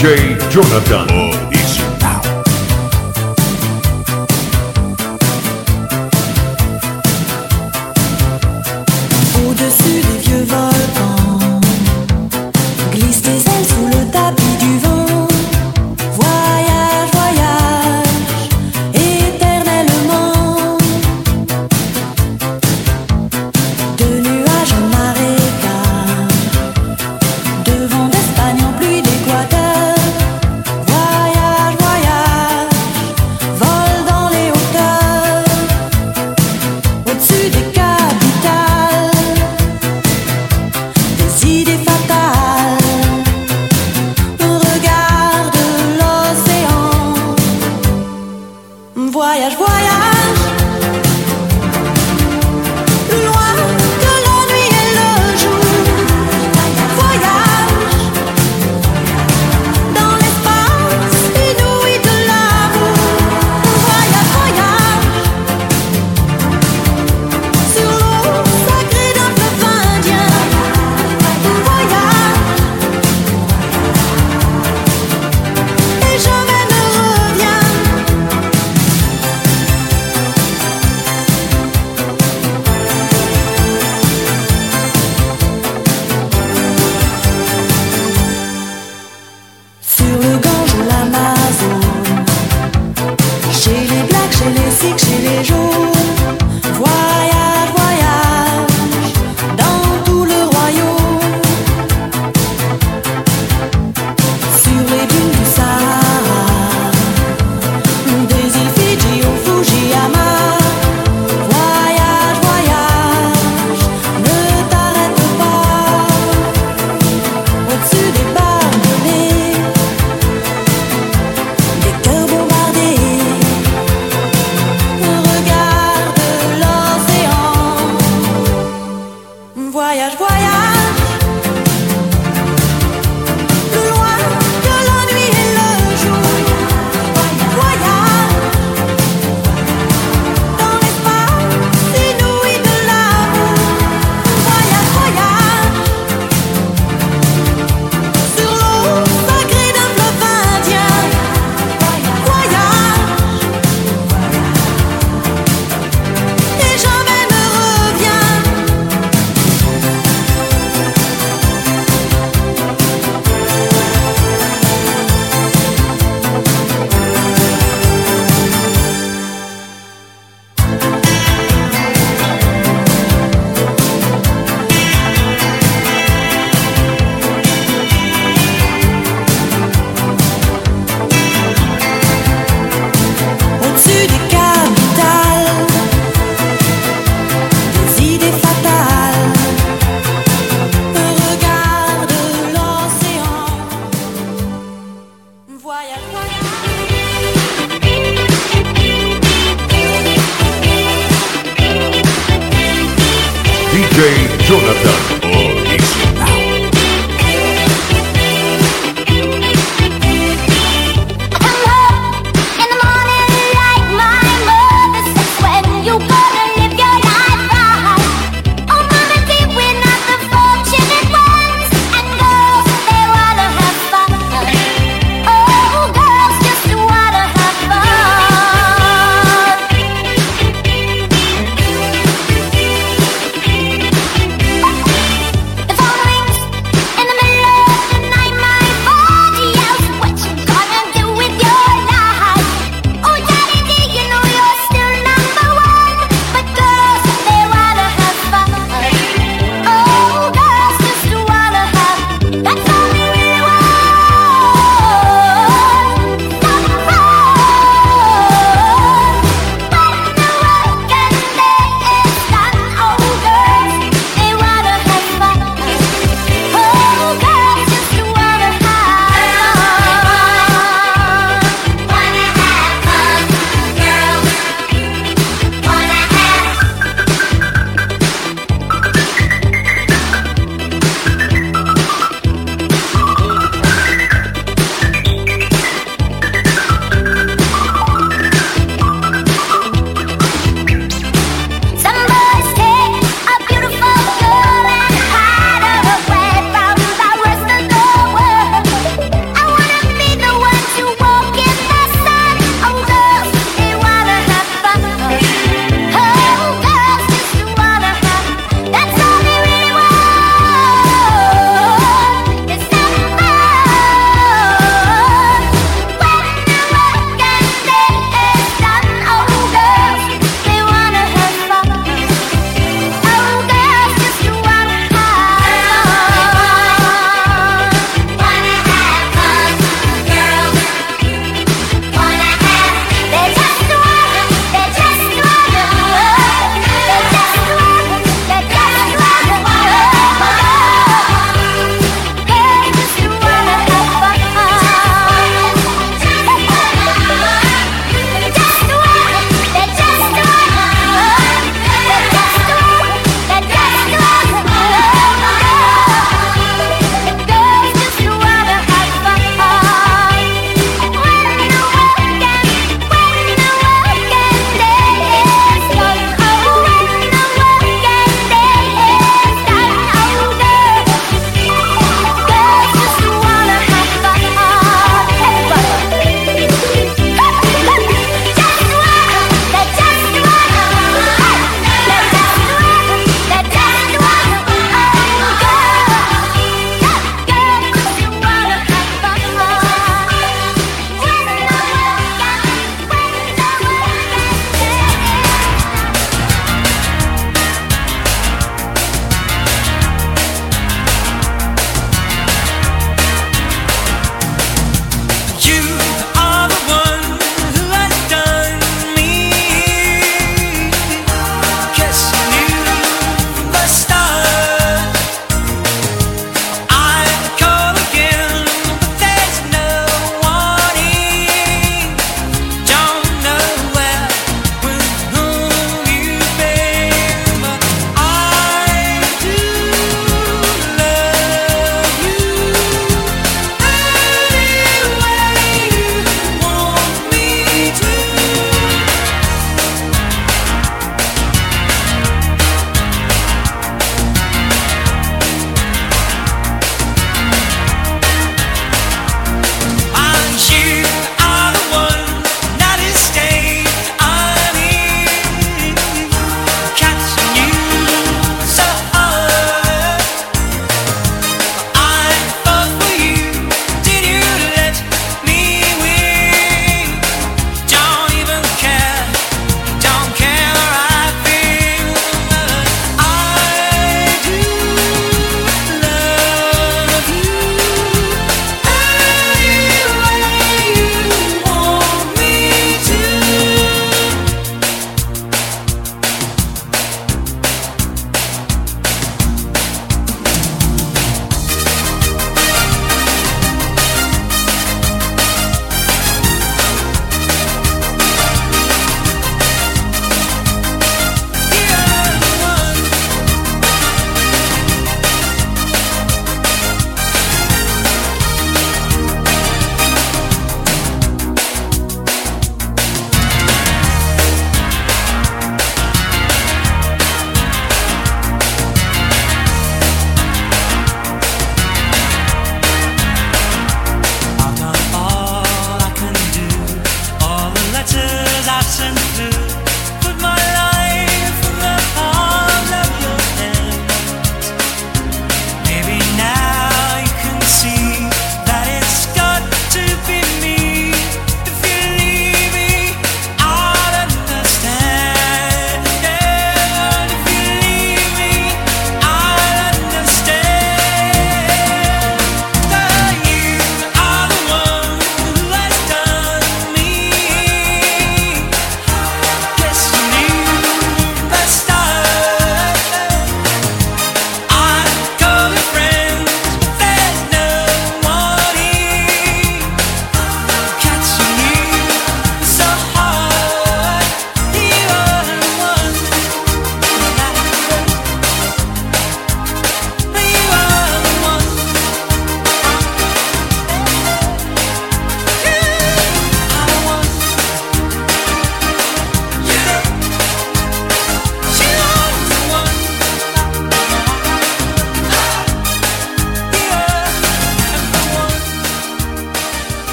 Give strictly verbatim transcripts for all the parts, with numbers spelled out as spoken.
D J Jonathan. Original. Au-dessus des vieux volcans, glisse tes ailes sous le tapis du vent. Voyage, voyage, éternellement. De nuages en marécage, de vent d'Espagne en pluie d'Équateur. Voyage, voyage, vol dans les hauteurs. Au-dessus des capitales, des idées fatales. Regarde l'océan. Voyage, voyage, plus loin que la nuit et le jour. Voyage dans l'espace inouï de l'amour. Voyage, voyage sur l'eau sacrée d'un fleuve indien. Voyage et jamais ne reviens. Sur le Gange ou l'Amazone, chez les blacks, chez les sikhs, chez les jaunes. Voyage, voyage dans tout le royaume. Sur les dunes du Sahara, des îles Fidji au Fujiyama. Voyage, voyage, ne t'arrête pas. Au-dessus des barbelés, des cœurs bombardés. Regarde l'océan. Voyage, voyage, plus loin que la nuit et le jour. Voyage dans l'espace inouï de l'amour. Voyage, voyage sur l'eau sacrée d'un fleuve indien. Voyage et jamais ne reviens. Au-dessus des capitales, des idées fatales. Regarde l'océan. Voyage, voyage. D J Jonathan. Original. Come up in the morning like my mother says. When you gonna live your life right? Oh, mama dear, we're not the fortunate ones. And girls, they wanna have fun. Oh, girls just wanna have fun.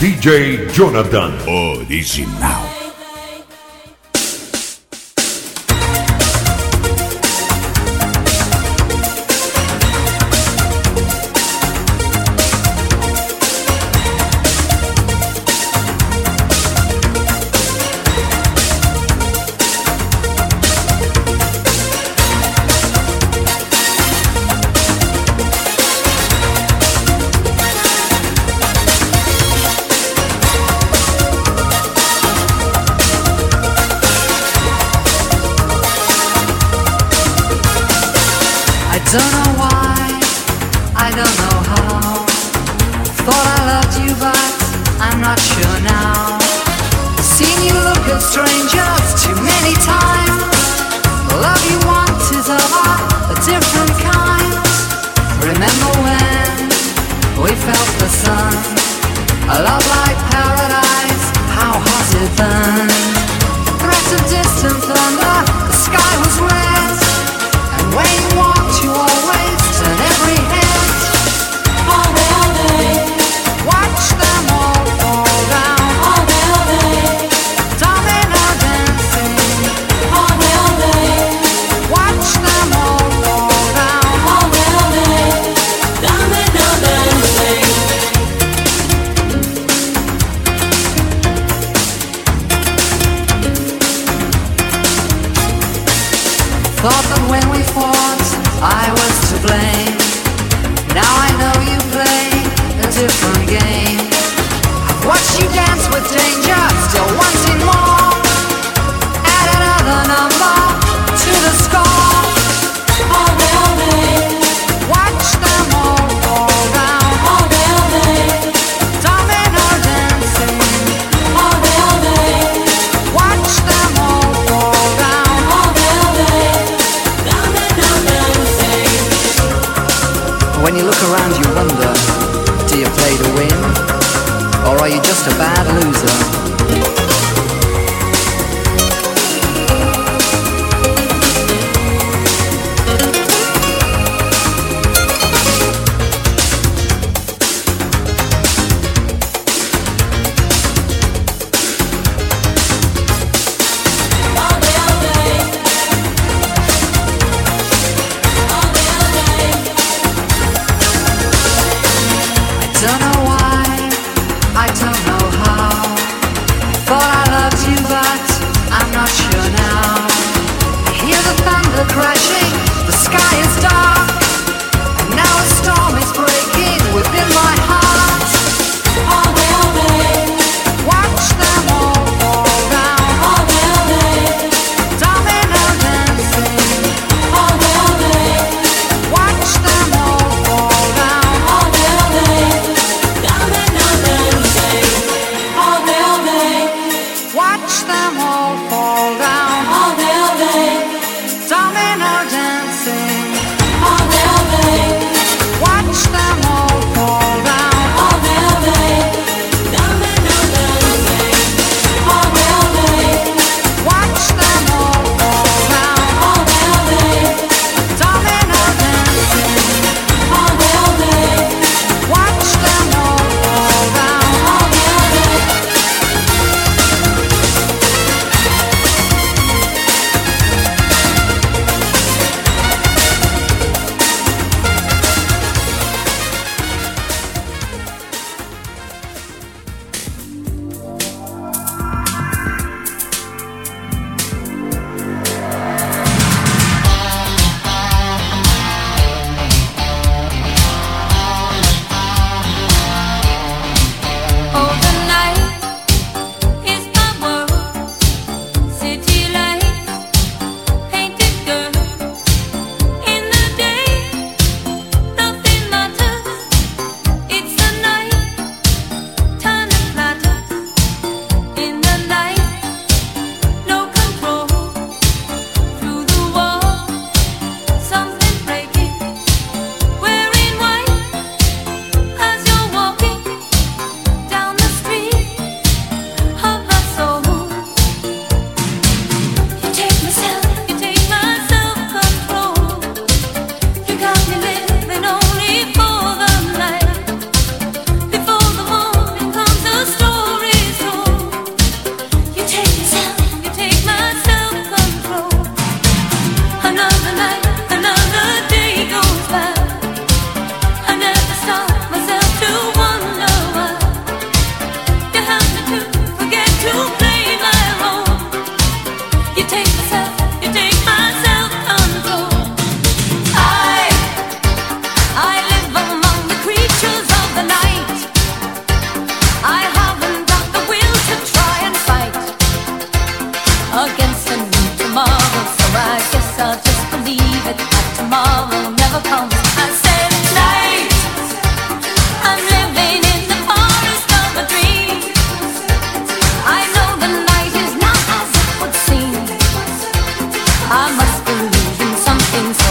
D J Jonathan Original. Don't know why, I don't know how. Thought I loved you, but I'm not sure now. Seen you look at strangers too many times. The love you want is of a different kind. Remember when we felt the sun? A love like paradise, how hot it burned. Threat of distant thunder, the sky was red. And when you walked, you always turn every head. All day, all day, watch them all fall down. All day, all day, domino dancing. All day, all day, watch them all fall down. All day, all day, domino dancing. Thought that when we fought, I was to blame. Now I know you play a different game. I've watched you dance with danger, still wanting more. Add another number to the score. All day, all day, watch them all fall down. All day, all day, domino dancing. All day, all day, watch them all fall down. All day, all day, domino dancing. When you look around you wonder, do you play to win? Or are you just a bad loser? Don't know why, I don't know how. Thought I loved you, but I'm not sure now. I hear the thunder crashing, the sky is dark, and now a storm is breaking within my heart. All day, all day, watch them all fall down. All day, all day, domino dancing. All day, all day, watch them all fall down. All day, all day, domino dancing. All day, all day, watch them all fall down. All day, all day, domino dancing. All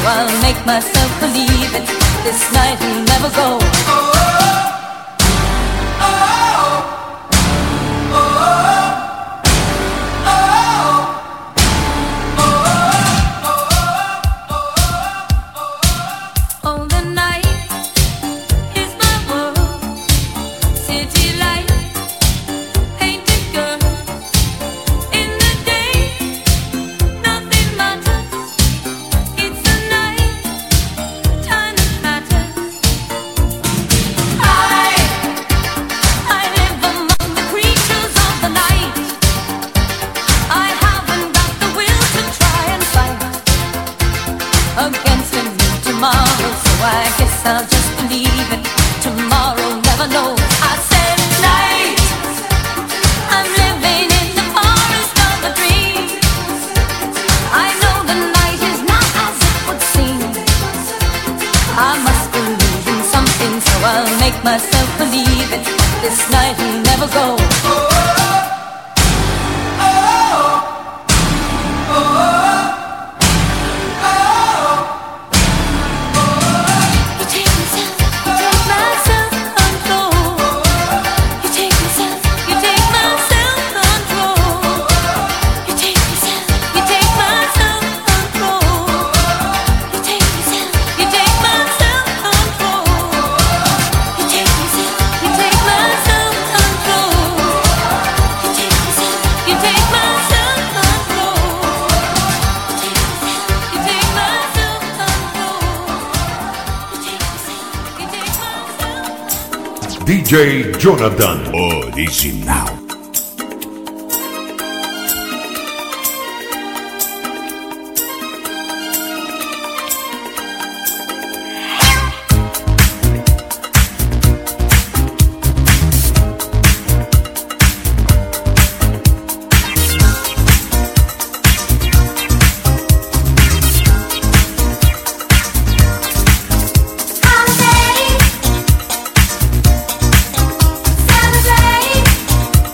I'll make myself believe it. This night will never go. I'll just believe it. Tomorrow never knows. I said night. I'm living in the forest of a dream. I know the night is not as it would seem. I must believe in something, so I'll make myself believe it. This night will never go. D J Jonathan Original. Celebrate.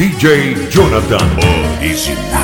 D J Jonathan Original.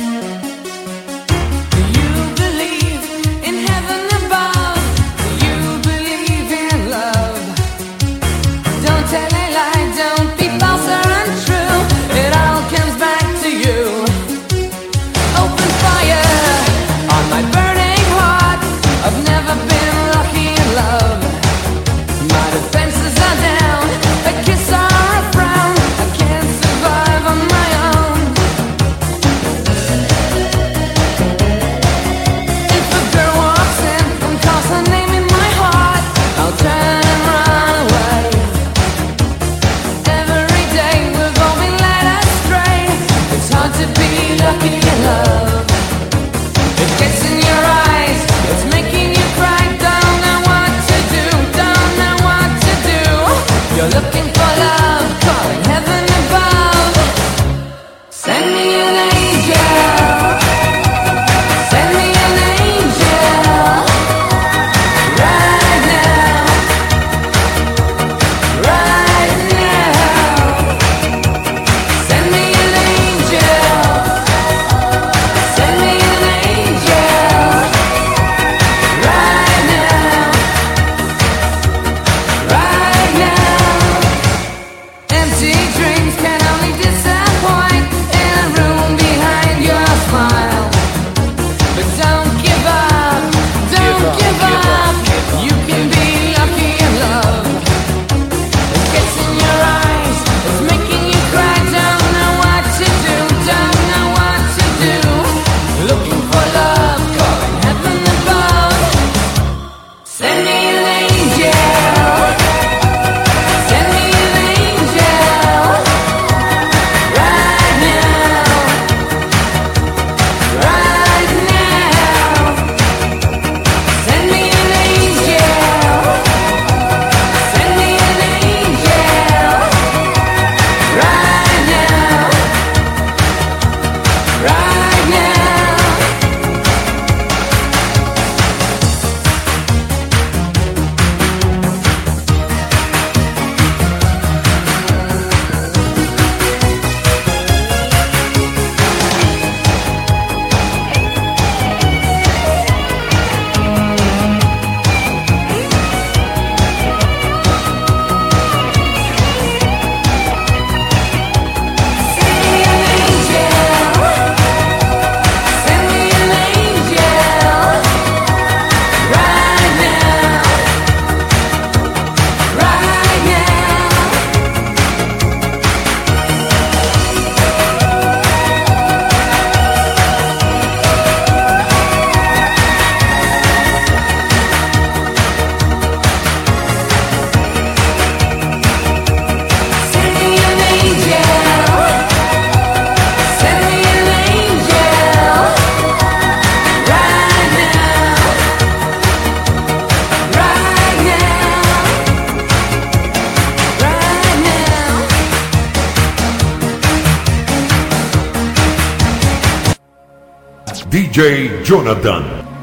D J Jonathan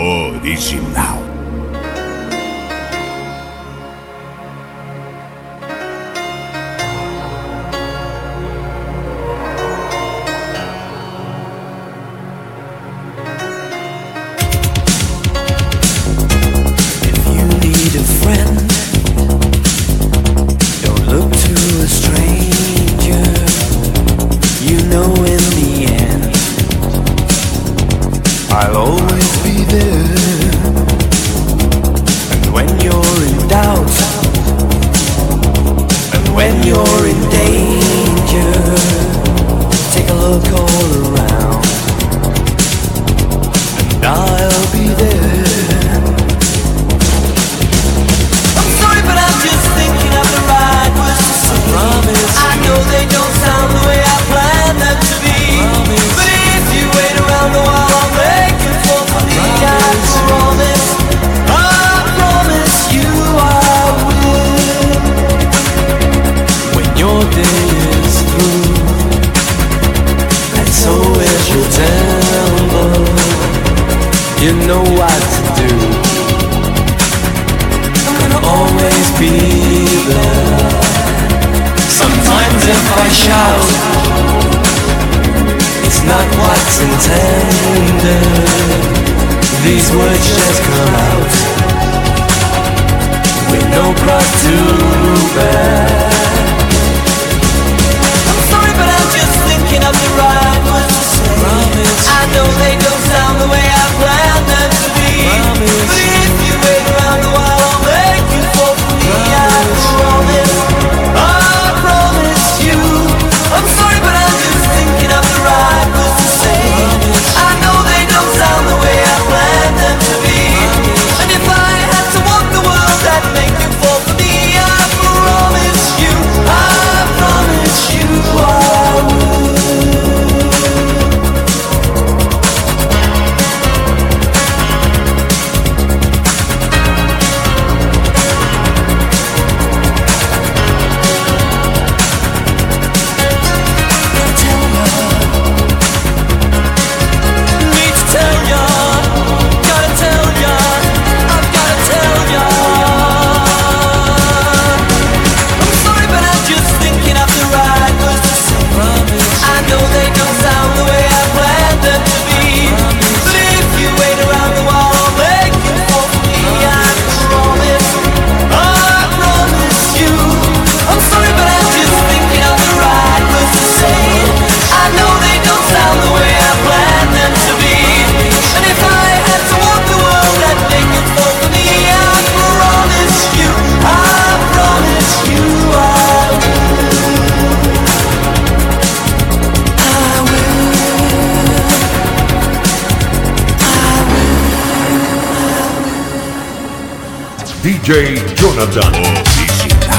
Original. I'll always be there. And when you're in doubt, and when you're in danger, take a look all around, and I'll be there. I'm sorry, but I'm just thinking of the right words to say. I promise. I know they don't sound the way I planned them to be. Promise. But if you wait around a while, I'll make it for me. I promise, I promise you I will. When your day is through, and so is your temple, you know what to do. I'm gonna always be there. Sometimes if I shout, not what's intended. These words just come out with no cross to bear. I'm sorry, but I'm just thinking of the right words to say. Promise. I know they don't sound the way I planned them to be. Promise. But if you wait around a while, I'll make you fall for me. Promise. I promise, I promise you. I'm sorry, but I'm just thinking of the right words to say. Promise. I know they don't sound the way I planned them to be. Promise. And if I had to walk the world, I'd make you fall for me. I promise you, I promise you I would. D J Jonathan. Original.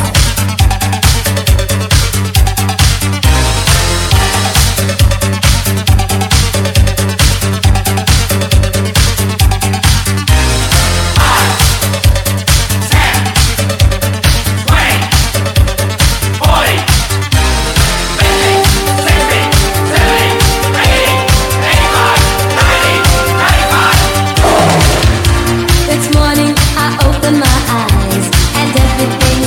This morning I opened my eyes and everything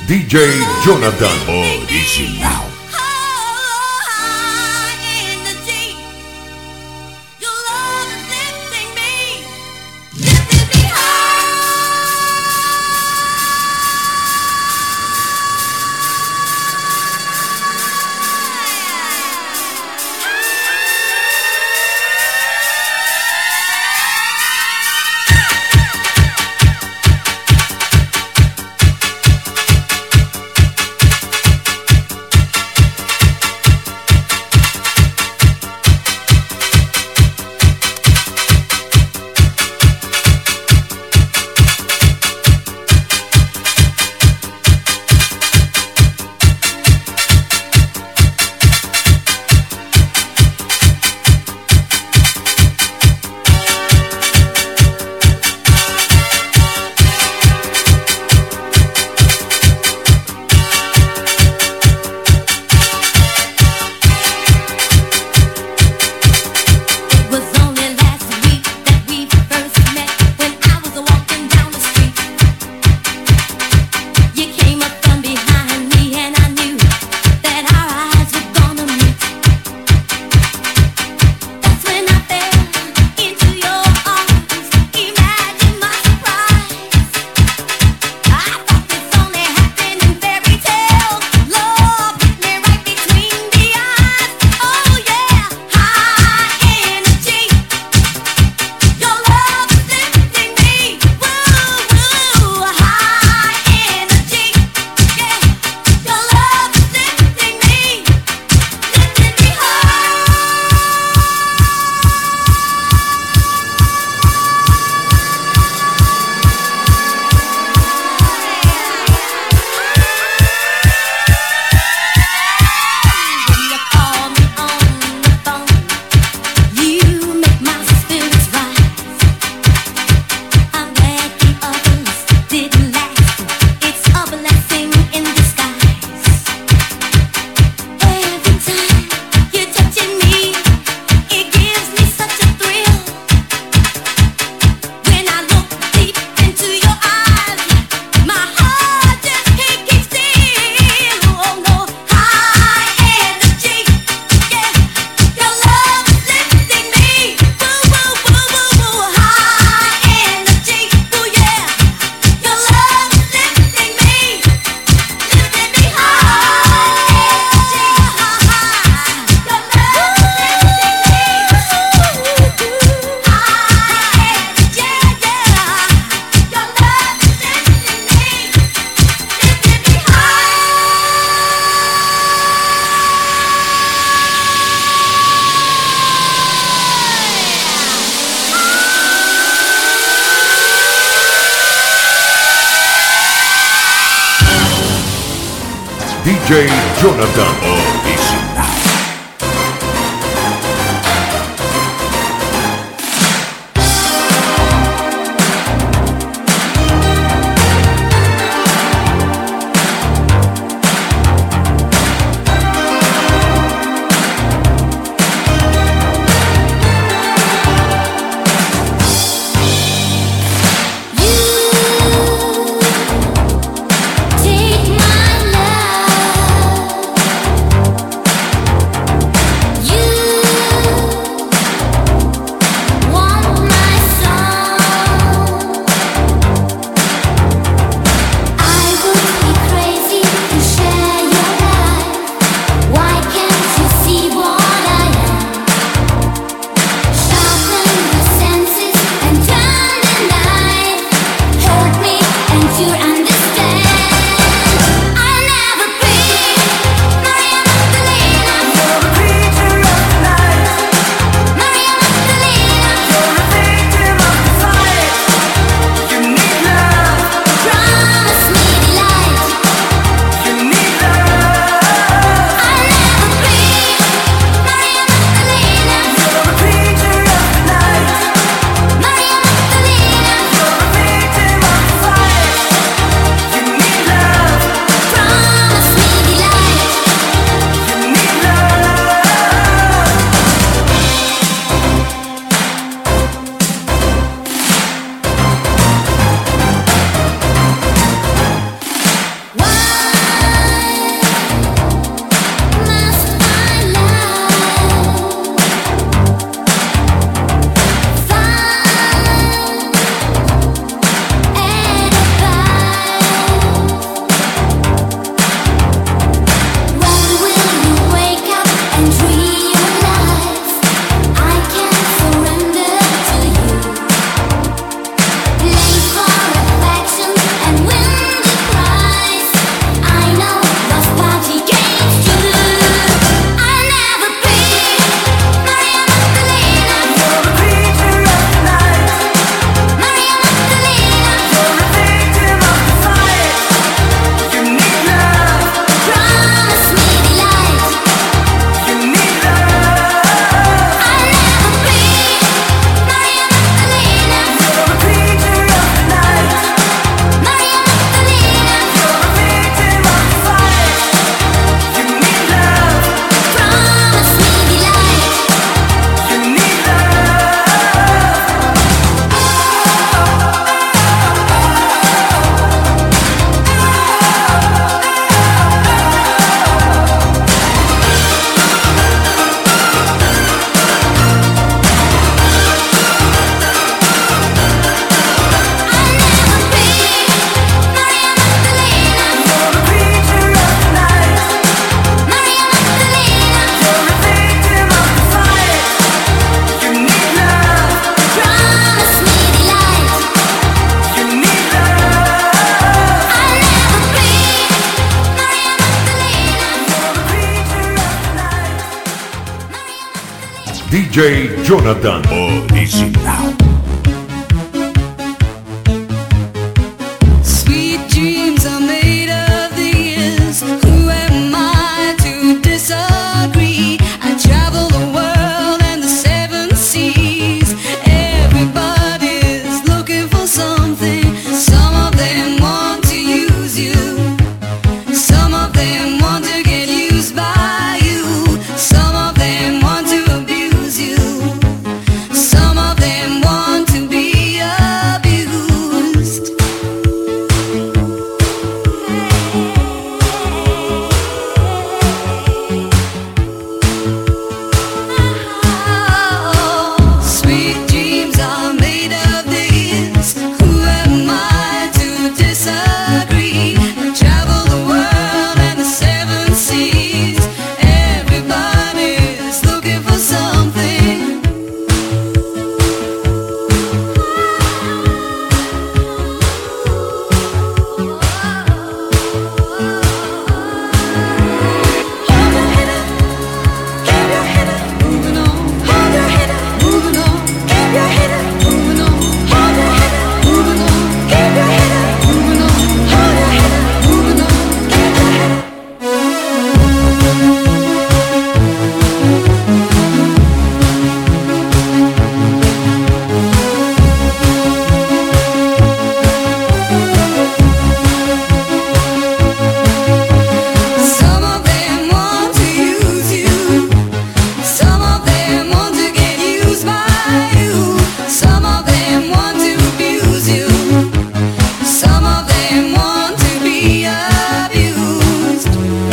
D J Jonathan Original. D J Jonathan Original. Take my love. D J Jonathan Original. Sweet dreams are made of these. Who am I to disagree? I travel the world and the seven seas. Everybody's looking for something. Some of them want to use you. Some of them want to get used by you. Some of them want to abuse you. Some of them want to be abused. Sweet dreams are made of these. Who am I to disagree? I travel the world and the seven seas. Everybody's looking for something. Hold your head up, keep your head up, moving on. Hold your head up, moving on. Keep your head up, moving on. Hold your head up, moving on. Keep your head up, moving on. Hold your head up, moving on. Keep your head up. Some of them want to use you. Some of them want to get used by you. Some of them want to abuse you. Some of them want to be abused.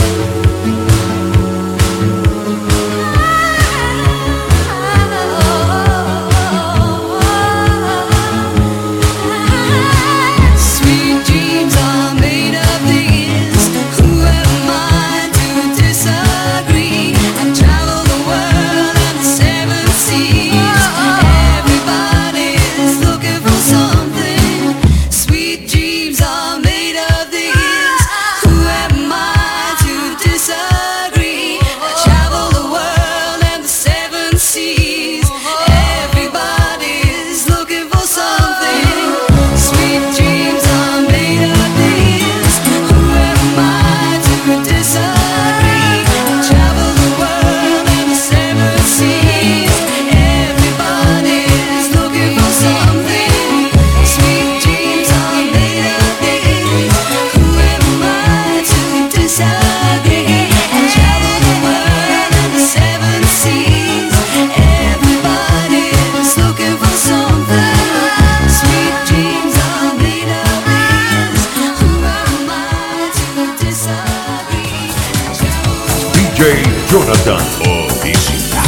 Sweet dreams are made of these. Who am I to disagree? I travel the world and the seven seas. Everybody's looking for something. Sweet dreams are made of these. Who am I to disagree? I travel the world and the seven seas. Everybody's looking for something. Sweet dreams are made of these. Who am I to disagree? I travel the world and the seven seas. Everybody's looking for something. Sweet dreams are made of these. Who am I to disagree? I travel the world and the seven seas. Everybody's looking for something. Sweet dreams are made of these. Who am I to disagree? I travel the world. D J Jonathan Original.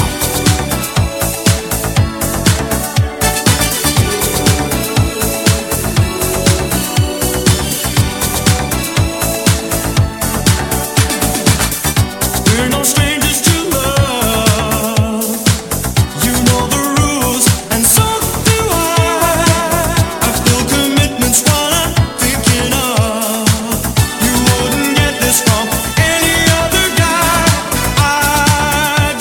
We're no strangers to love. You know the rules, and so do I. I've still commitments what I'm thinking of. You wouldn't get this from any other guy. I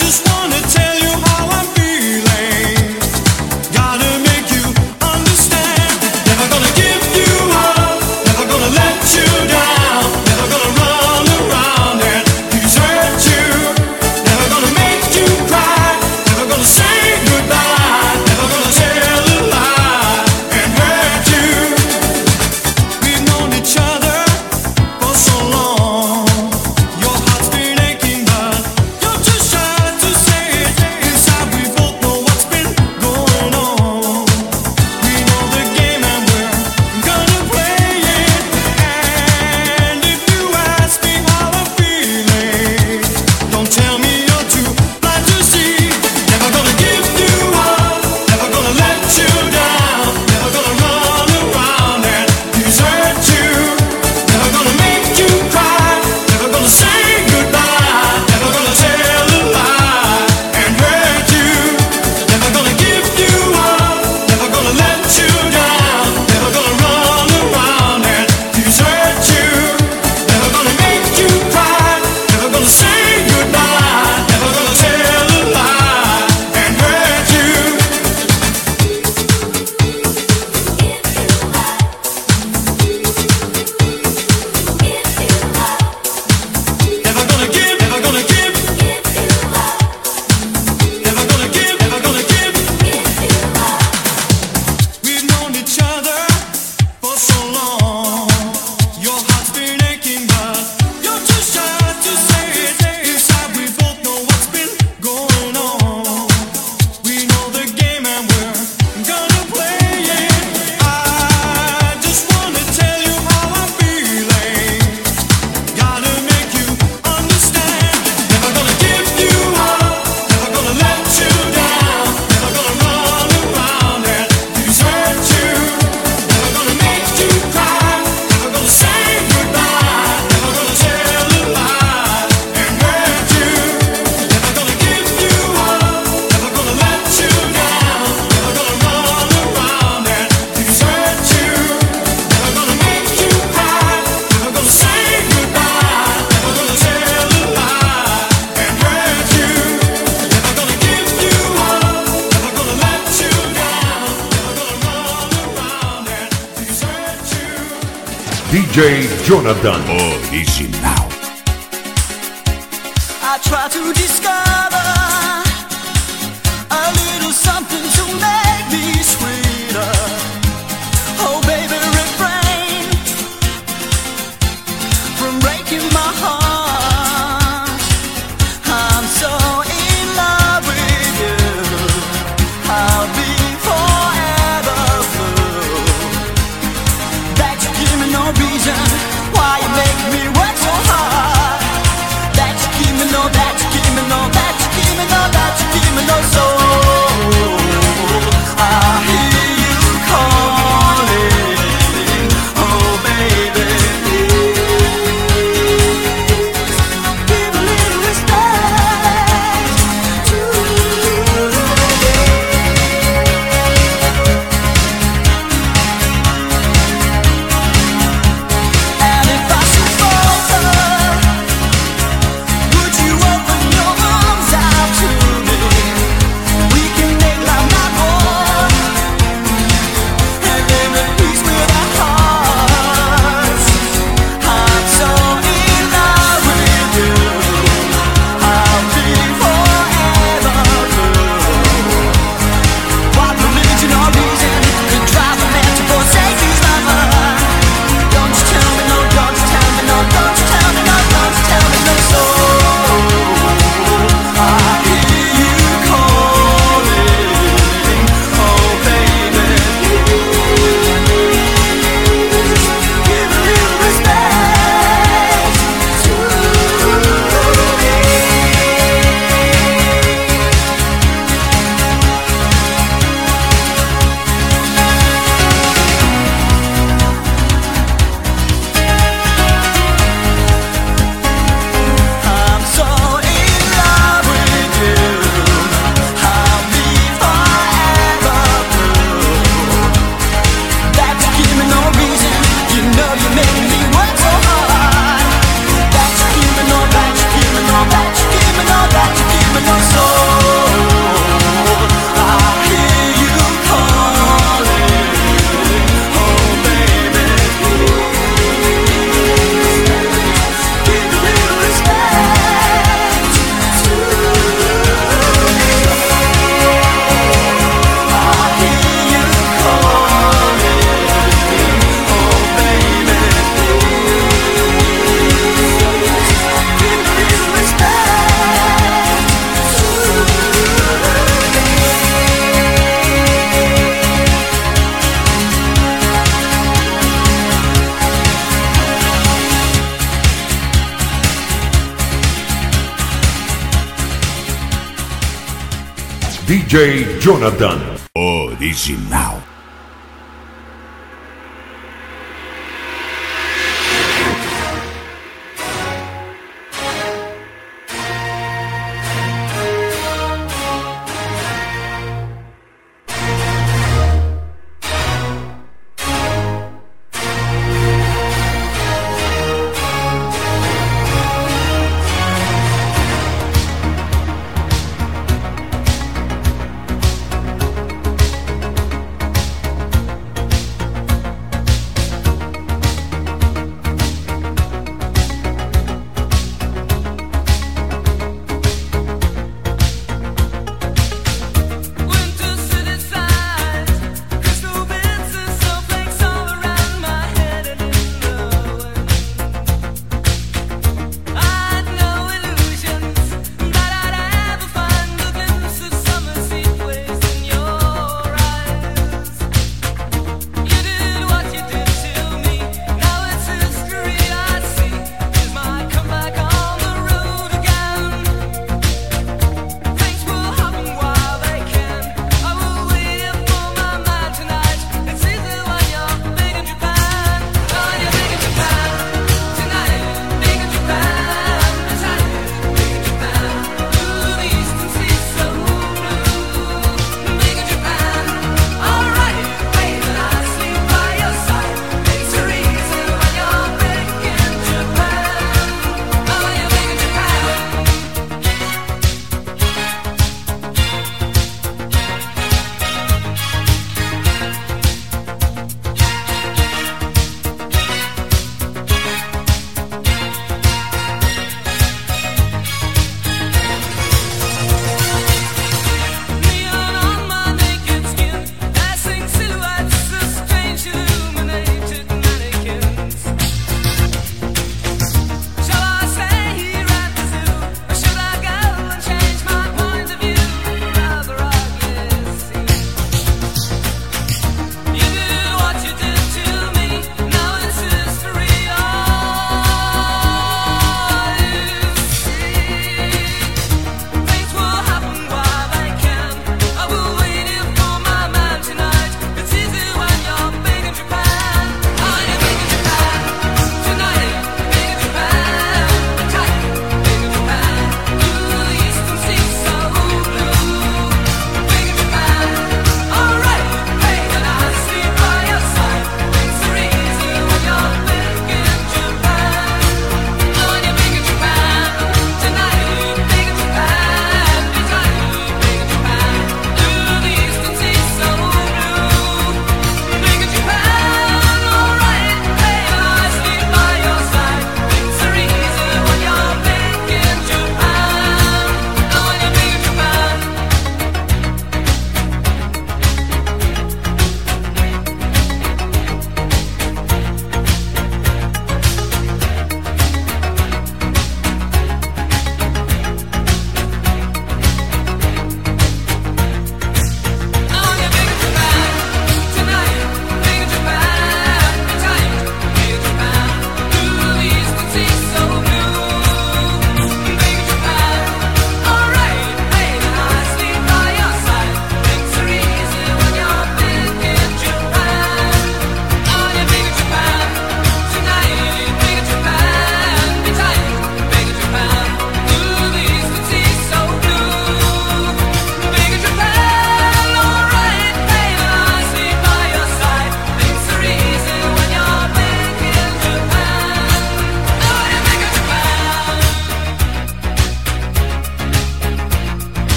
D J Jonathan Original. I try to discover a little something to make me sweeter. Oh baby, refrain from breaking my heart. I'm so in love with you, I'll be forever blue. That you give me no reason why you make me work so hard. That you give me no, that you give me no, that you give me no, that you give me no soul. I hear you calling, oh baby, give a little respect to and if I should falter, would you open your arms out to me? We can make love not war and live in peace with our hearts. I'm so in love with you, I'll be forever blue. What religion or reason could drive a man to forsake his lover? Don't you tell me no, don't you tell me no, don't you tell me no, don't you tell me no soul. I hear you calling, oh baby, give a little respect to me. I'm so in love with you, I'll be forever blue. That you give me no reason, you know you're making me work so hard. That you give me no, that you give me no, that you give me no, that you give me no soul. I hear you calling, oh baby, give a little respect to me. I hear you calling, oh baby, give a little respect to D J Jonathan Original.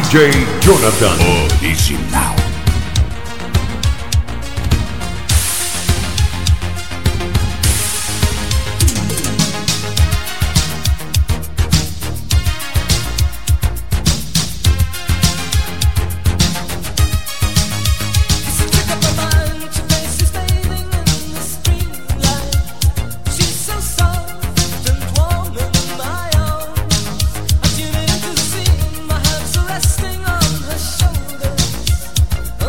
D J Jonathan Original. Resting on her shoulder.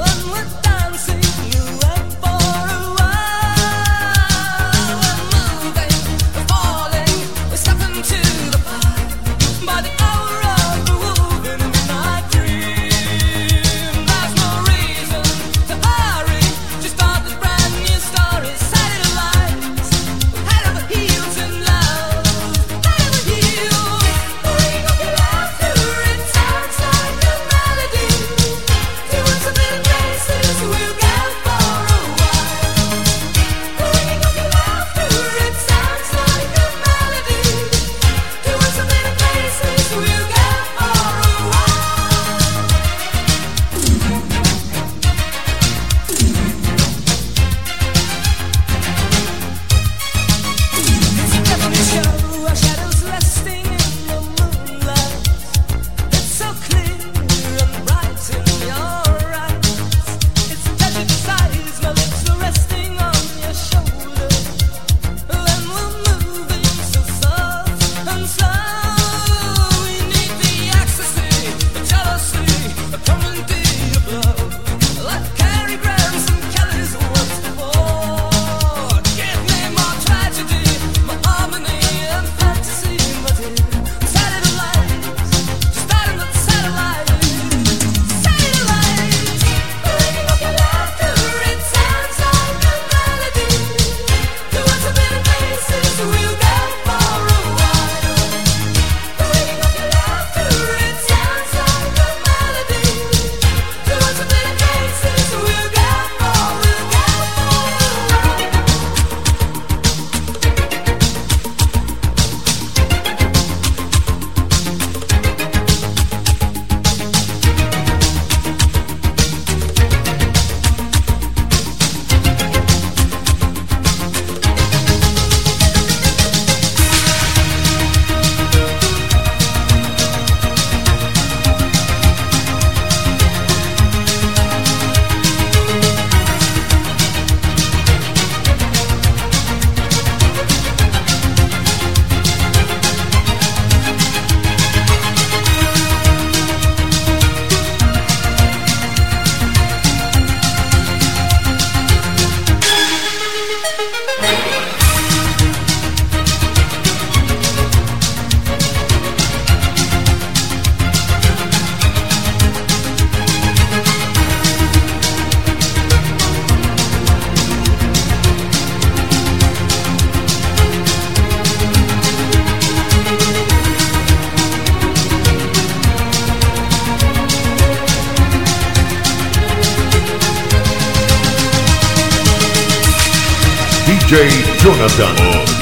D J Jonathan